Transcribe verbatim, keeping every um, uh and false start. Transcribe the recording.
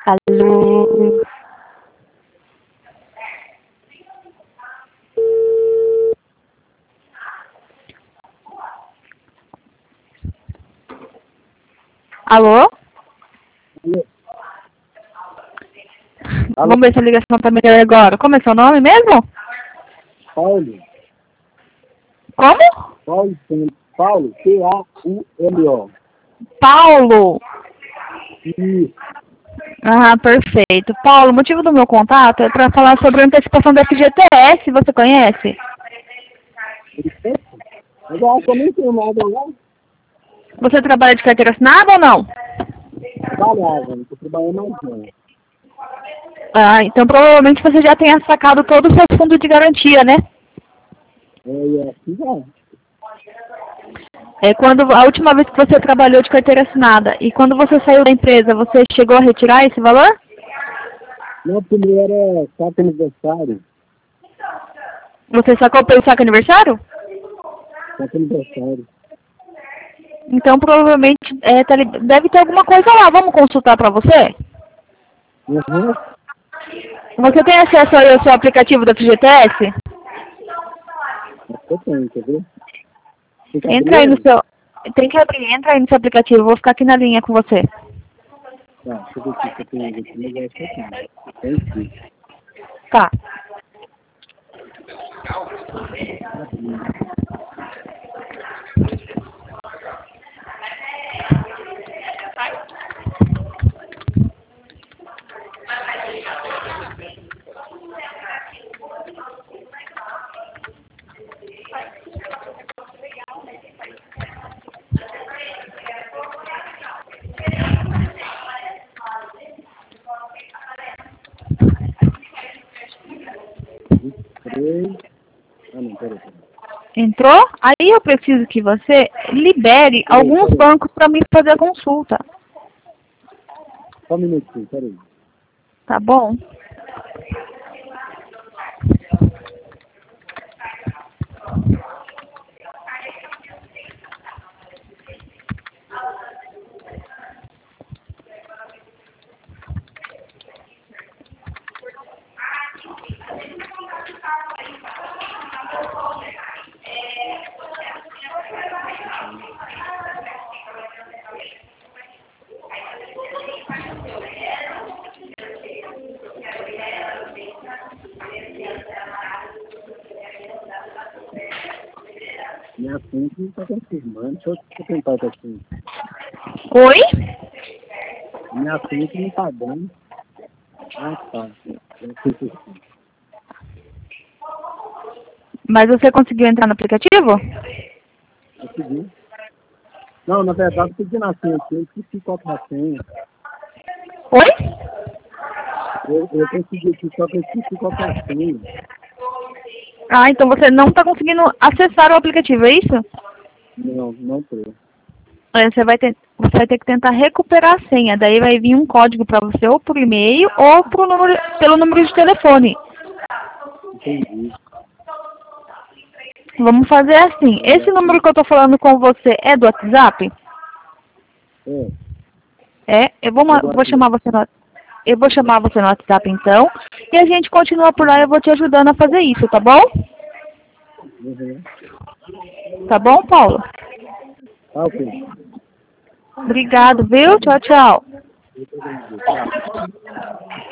Alô? Alô? Alô? Vamos ver se a ligação tá melhor agora. Como é seu nome mesmo? Paulo. Como? Paulo, Paulo, P A U L O. Paulo. Isso. Ah, perfeito. Paulo, o motivo do meu contato é para falar sobre a antecipação da F G T S. Você conhece? Mas eu acho que eu nem tenho nada lá. Você trabalha de carteira assinada ou não? Trabalhava, não estou trabalhando mais não. Ah, então provavelmente você já tenha sacado todo o seu fundo de garantia, né? É, é assim já. É quando a última vez que você trabalhou de carteira assinada e quando você saiu da empresa, você chegou a retirar esse valor? Meu primeiro era saco aniversário. Você sacou pelo saco aniversário? Saco aniversário. Então provavelmente é, tá, li- deve ter alguma coisa lá. Vamos consultar para você? Uhum. Você tem acesso aí ao seu aplicativo da F G T S? Eu tenho, quer ver? Fica Entra aí no abrindo? seu. Tem que abrir, entra aí no seu aplicativo, eu vou ficar aqui na linha com você. Tá, deixa eu ver aqui se eu tenho aqui, mas eu acho que eu tenho. Tem sim. Tá. Abrindo. Três. Ah, não, peraí, peraí. Entrou? Aí eu preciso que você libere Peraí, alguns peraí. bancos para mim fazer a consulta. Só um minutinho, peraí. Tá bom? Minha fonte não está confirmando. Deixa eu, deixa eu tentar outra fonte. Oi? Minha fonte não está dando. Ah, tá. Eu sei que sim. Mas você conseguiu entrar no aplicativo? Consegui. Não, na verdade, eu pedi na senha aqui. Eu esqueci qual que é a senha. Oi? Eu, eu consegui aqui, só que eu esqueci qual que é a senha. Ah, então você não está conseguindo acessar o aplicativo, é isso? Não, não tô. É, Você vai ter, você vai ter que tentar recuperar a senha. Daí vai vir um código para você ou por e-mail ou pro número, pelo número de telefone. Entendi. Vamos fazer assim. Esse número que eu tô falando com você é do WhatsApp? É, É. Eu vou, ma- agora vou aqui. chamar você no, eu vou chamar você no WhatsApp então. E a gente continua por lá e eu vou te ajudando a fazer isso, tá bom? Uhum. Tá bom, Paulo? Ah, ok. Obrigado, viu? Tchau, tchau. Eu tô vendo. Tá.